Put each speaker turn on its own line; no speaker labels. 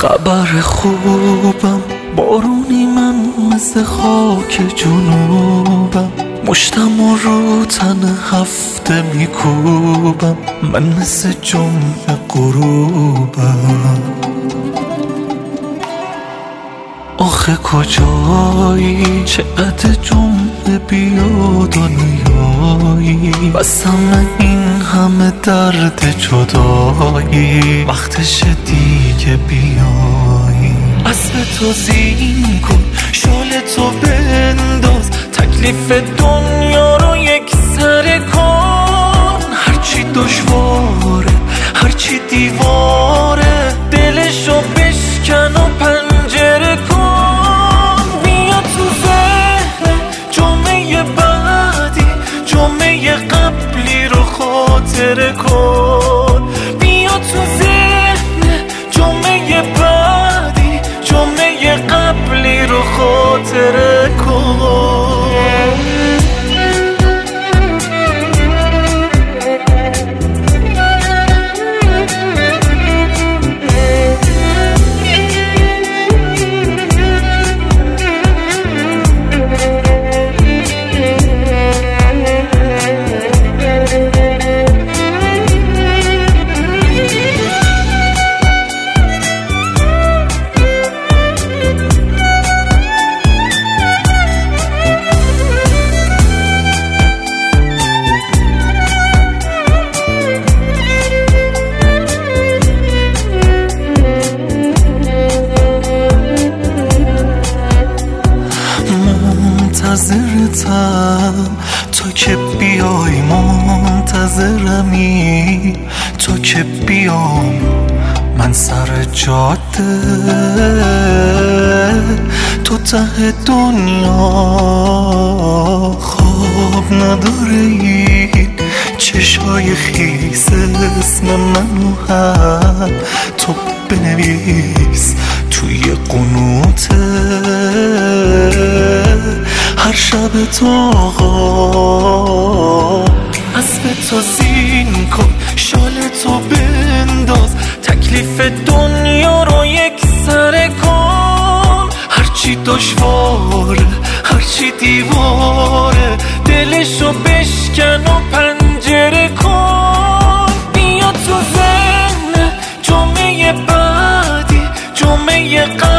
خبر خوبم، بارونی من مثل خاک جنوبم، مشتم رو تن هفته میکوبم، من مثل جمعه غروبم. آخه کجایی چقدر جمعه بیا دنیایی، بسم این همه درد جدایی، وقتش دیگه بیایی. اسب تو زین کن، شال تو بنداز، تکلیف دنیا رو یک سره کن. هرچی دشواره هرچی دیواره، دلشو بشکن و پنجره کن. بیا تو ذهن جمعه بعدی، جمعه قبلی رو خاطره کن. بیا تو ذهن جمعه بعدی، جمعه قبلی رو خاطره کن. منتظرتم تا که بیای، منتظرمی تا که بیام من سر جاده. تو ته دنیا خواب نداره این چشای خیس، اسم منو هم تو بنویس توی قنوته. هر شب تو آقا اسب تو زین کن، شال تو بنداز، تکلیف دنیا رو یک سره کن. هرچی دشواره هرچی دیواره، دلشو بشکن و پنجره کن. بیا تو ذهن جمعه بعدی، جمعه